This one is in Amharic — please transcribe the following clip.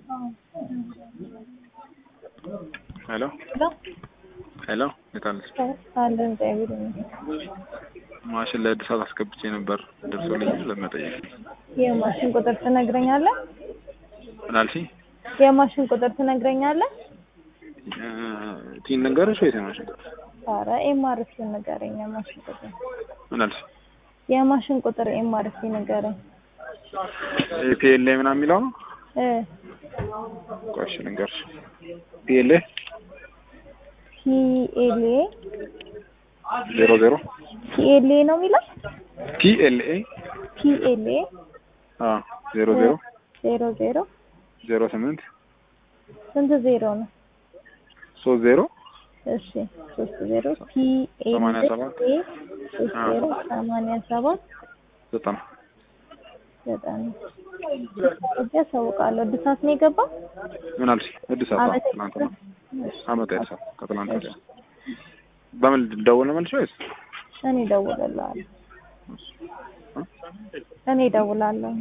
ሄሎ ሄሎ የታለሽ? አለን ዳዊት ነው። ማሽን ለእድሳት አስገብቼ ነበር ደርሶልኝ ለመጠየቅ። የማሽን ቁጥር ትነግረኛለህ? ምን አልሽኝ? የማሽን ቁጥር ትነግረኛለህ? ቲን ነገርሽ ወይስ የማሽን ቁጥር? ኧረ ኤምአርኤፍ ንገረኝ። የማሽን ቁጥር ምን አልሽ? የማሽን ቁጥር ኤምአርኤፍ ንገረኝ። ፒኤልኤ ምናምን የሚለው ነው? ቆይ ልንገርሽ። ፒኤልኤ 00 ፒኤልኤ ነው የሚለው? ፒኤልኤ 00 08 ስንት ዜሮ ነው? 30 እሺ 30 ፒኤልኤ 87 90 ያሳውቃለሁ። እድሳት ነው የገባው? ምን አልሽ? እድሳት ትናንት ነው አመት ያልሳት ከትናንት ወዲያ። በምን ደውል ነው መልሽ ወይስ እኔ እደውላለሁ?